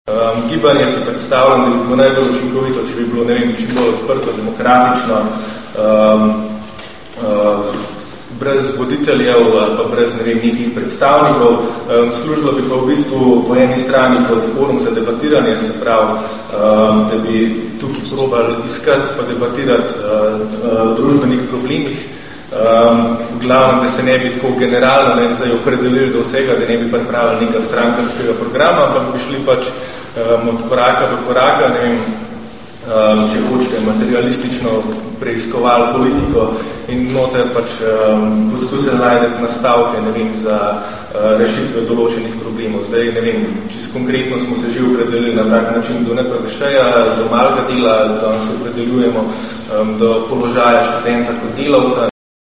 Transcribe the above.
Gibanje si predstavljam, da bi bilo najbolj učinkovito, če bi bilo, ne vem, čim bolj odprto, demokratično, brez voditeljev, pa brez, ne vem, nekih predstavnikov. Služilo bi pa v bistvu po eni strani kot forum za debatiranje, se pravi, da bi tukaj probali iskati pa debatirati družbenih problemih. V glavnem, da se ne bi tako generalno ne bi zdaj opredelili do vsega, da ne bi pripravili nekaj strankarskega programa, ampak bi šli pač od koraka do koraka, ne vem, če hočete, materialistično preiskovali politiko in noter pač poskusili najdeti nastavke, ne vem, za rešitve določenih problemov. Zdaj, ne vem, čisto konkretno smo se že opredelili na tak način do NPVŠ-ja, do malega dela, da se opredeljujemo do položaja študenta kot delavca,